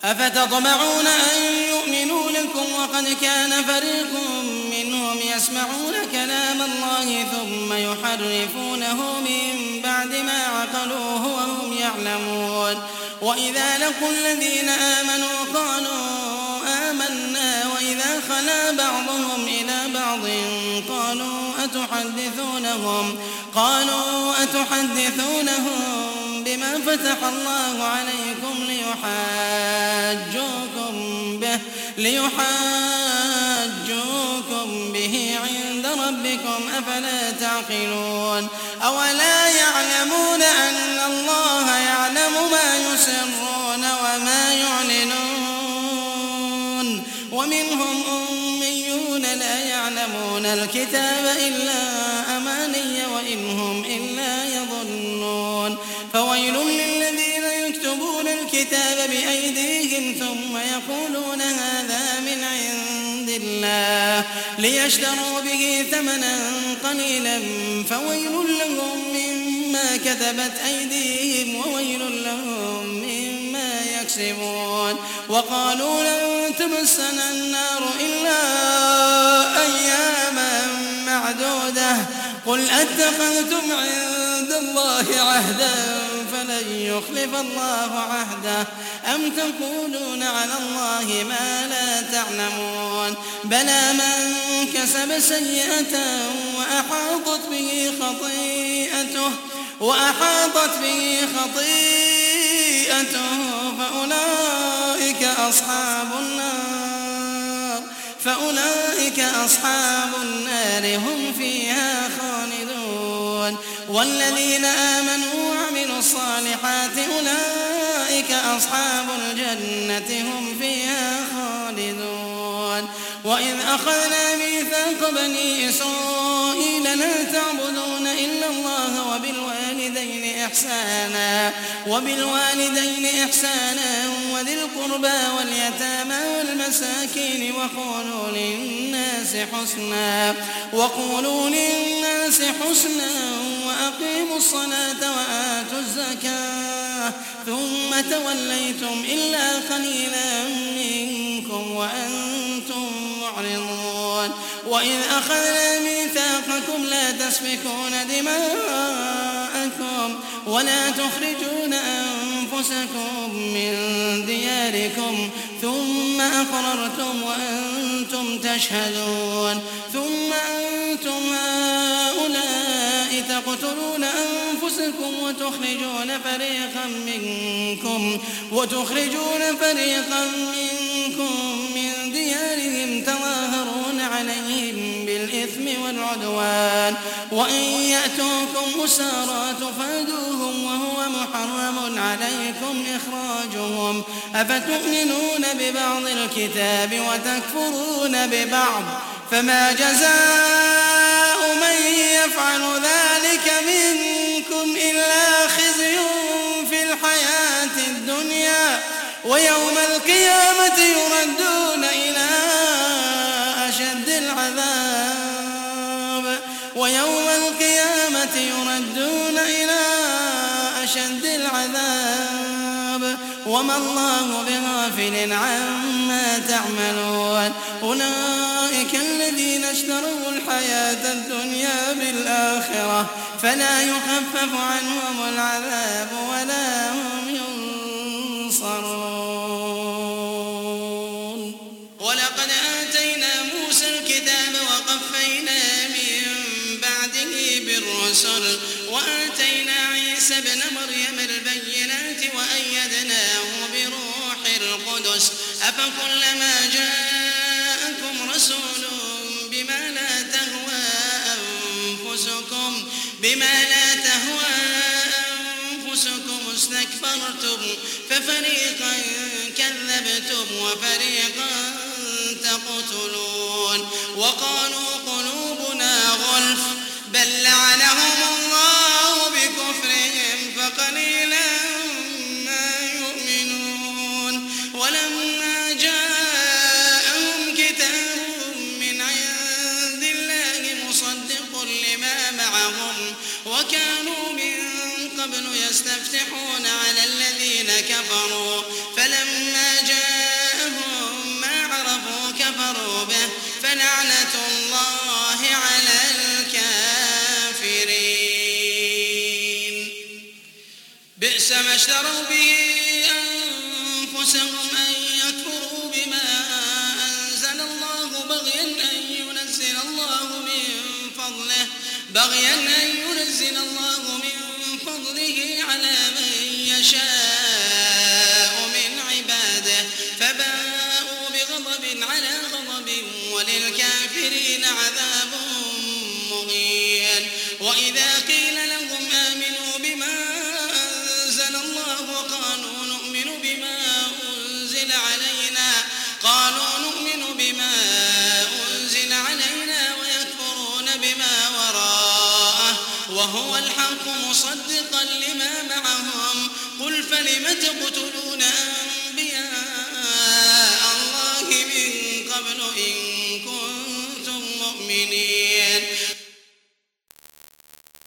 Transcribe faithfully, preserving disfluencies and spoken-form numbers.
أفتطمعون أن يؤمنوا لكم وقد كان فريق منهم يسمعون كلام الله ثم يحرفونه من بعد ما عقلوه وهم يعلمون. وإذا لقوا الذين آمنوا قالوا آمنا وإذا خلا بعضهم إلى بعض قالوا أتحدثونهم قالوا أتحدثونهم بما فتح الله عليكم ليحاجوكم به ليحاجوكم به عند ربكم أفلا تعقلون. أولا يعلمون أن الله يعلم ما يسرون وما يعلنون. ومنهم أميون لا يعلمون الكتاب إلا أماني وإنهم إلا يظنون. فويل للذين يكتبون الكتاب بأيديهم ثم يقولون هذا من عند الله ليشتروا به ثمنا قليلا فويل لهم مما كتبت أيديهم وويل لهم مما يكسبون. وقالوا لن تمسنا النار إلا أياما معدودة قل أتخذتم عند الله عهدا فلن يخلف الله عهده أم تقولون على الله ما لا تعلمون. بلى من كسب سيئة وأحاطت به خطيئته وأحاطت به خطيئته فأولئك أصحاب النار فأولئك أصحاب النار هم فيها خالدون. والذين آمنوا وعملوا الصالحات أولئك أصحاب الجنة هم فيها خالدون. وإذ أخذنا ميثاق بني إسرائيل لا تعبدون إلا الله وبالوالدين إحسانا وبالوالدين إحسانا وذي القربى واليتامى والمساكين وقولوا للناس حسنا وقولوا للناس حسنا وأقيموا الصلاة وآتوا الزكاة ثم توليتم إلا قليلا منكم وأنتم معرضون. وإذ أخذنا ميثاقكم لا تسفكون دماءكم ولا تخرجون أنفسكم من دياركم ثم أقررتم وأنتم تشهدون. ثم أنتم هؤلاء تقتلون أنفسكم وتخرجون فريقا منكم وتخرجون فريقا منكم من ديارهم تظاهرون عليهم بالإثم والعدوان وإن يأتوكم أسارى تفادوهم وهو محرم عليكم إخراجهم أفتؤمنون ببعض الكتاب وتكفرون ببعض فما جزاء من يفعل ذلك منكم إلا خزي في الحياة الدنيا ويوم القيامة يردون إلى أشد العذاب ويوم القيامة يردون إلى أشد العذاب وما الله بغافل عما تعملون. أولئك الذين اشتروا الحياة الدنيا بالآخرة فلا يخفف عنهم العذاب ولا هم ينصرون. ولقد آتينا موسى الكتاب وقفينا من بعده بالرسل وآتينا عيسى ابن مريم البينات وأيدناه بروح القدس أفكلما جاءكم رسول بما لا تهوى أنفسكم بما لا تهوى أنفسكم استكبرتم ففريقا كذبتم وفريقا تقتلون. وقالوا قلوبنا غلف بل لعنهم الله بكفرهم فقليلا ما يؤمنون. ولما جاءهم كتاب من عند الله مصدق لما معهم وكانوا من قبل يستفتحون على الذين كفروا فلما جاءهم كفروا به فلعنة الله على الكافرين. بئس ما اشتروا به أنفسهم أن يكفروا بما أنزل الله بغيا أن ينزل الله من فضله بغيا أن ينزل الله من فضله على من يشاء من عباده فباءوا بغضب على غضب وللكافرين عذاب مهين. وإذا قيل لهم آمنوا بما أنزل الله قالوا نؤمن بما أنزل علينا قالوا نؤمن بما أنزل علينا ويكفرون بما وراءه وهو الحق مصدقا لما معهم قل فلم تقتلون أنبياء الله من قبل إن كنتم مؤمنين